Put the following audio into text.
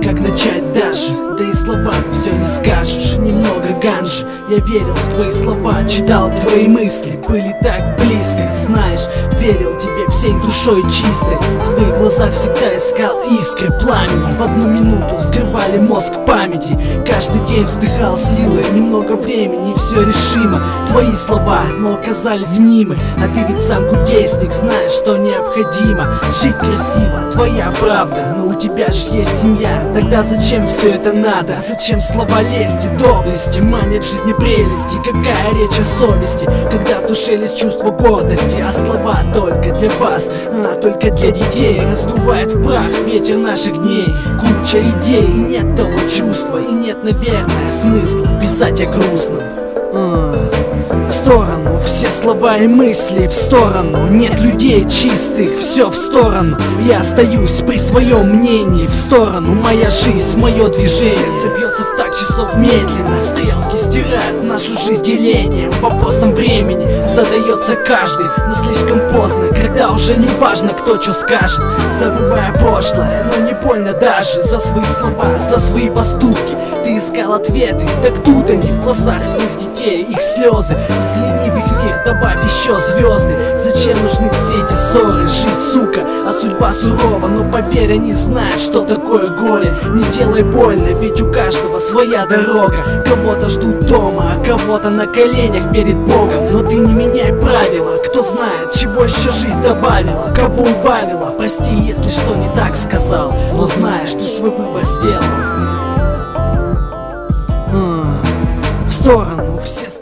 как начать даже. Да и словами все не скажешь. Немного ганжи. Я верил в твои слова, читал твои мысли, были так близко. Знаешь, верил тебе всей душой чистой. В твоих глазах всегда искал искры пламени. В одну минуту вскрывали мозг памяти. Каждый день вздыхал силы. Немного времени, все решимо. Твои слова, но оказались мнимы. А ты ведь сам кудесник, знаешь, что необходимо. Жить красиво, твоя правда. Но у тебя же есть семья. Тогда зачем все это надо? Зачем слова лести, доблести? Манят жизни прелести. Какая речь о совести, когда в душе есть чувство гордости? А слова только для вас, только для детей. Раздувает в прах ветер наших дней. Куча идей, и нет того чувства. И нет, наверное, смысла писать о грустном. В сторону все слова и мысли, в сторону нет людей чистых, все в сторону. Я остаюсь при своем мнении, в сторону моя жизнь, мое движение. Сердце бьется в такт часов медленно, стрелки стирают нашу жизнь делением. Вопросом времени задается каждый, но слишком поздно, когда уже не важно, кто что скажет. Забывая прошлое, но не больно даже за свои слова, за свои поступки. Ты искал ответы, так тут они в глазах твоих детей, их слезы. Взгляни в их мир, добавь еще звезды. Зачем нужны все эти ссоры? Жизнь, сука, а судьба сурова. Но поверь, они знают, что такое горе. Не делай больно, ведь у каждого своя дорога. Кого-то ждут дома, а кого-то на коленях перед Богом. Но ты не меняй правила, кто знает, чего еще жизнь добавила, кого убавила. Прости, если что не так сказал, но знаешь, ты свой выбор сделал. В сторону все